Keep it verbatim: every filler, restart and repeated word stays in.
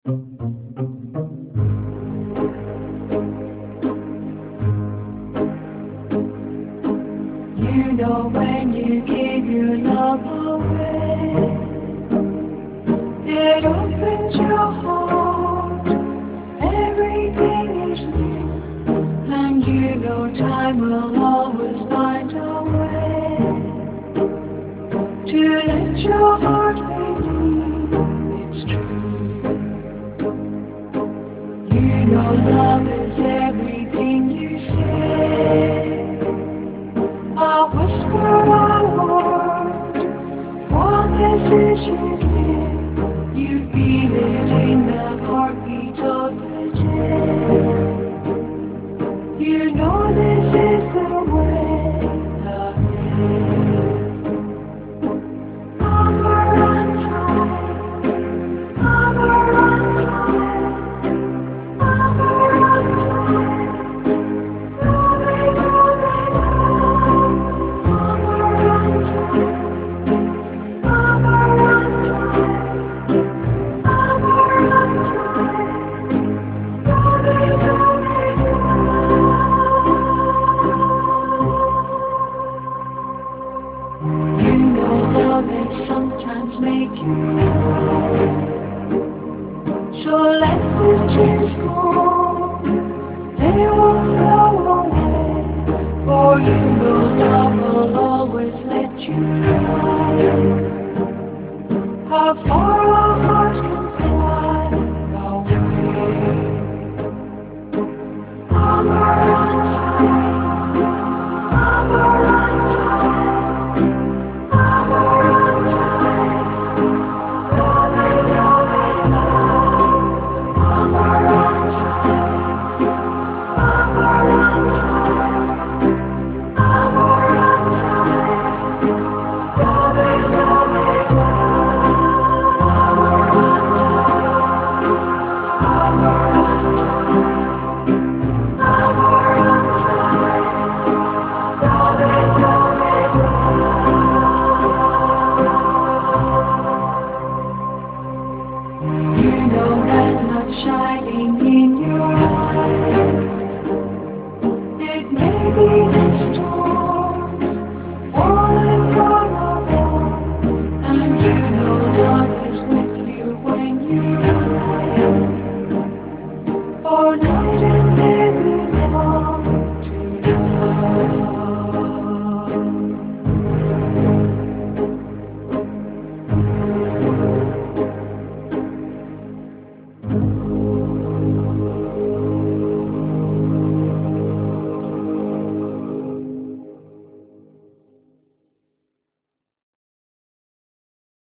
You know when you give your love away, it opens your heart, everything is new, and you know time will always find a way to let your heart believe it's true. You know love is everything you say, a whisper, a word, one message you give. You feel it in the heartbeat of the day. You know this is the way, the way. Amaranthine, amaranthine, amaranthine. Love, love, sometimes make you cry. So let the tears go, they will flow away. For you know love will always let you fly. How far a heart can fly away. Amaranthine, amaranthine. You know that love shines.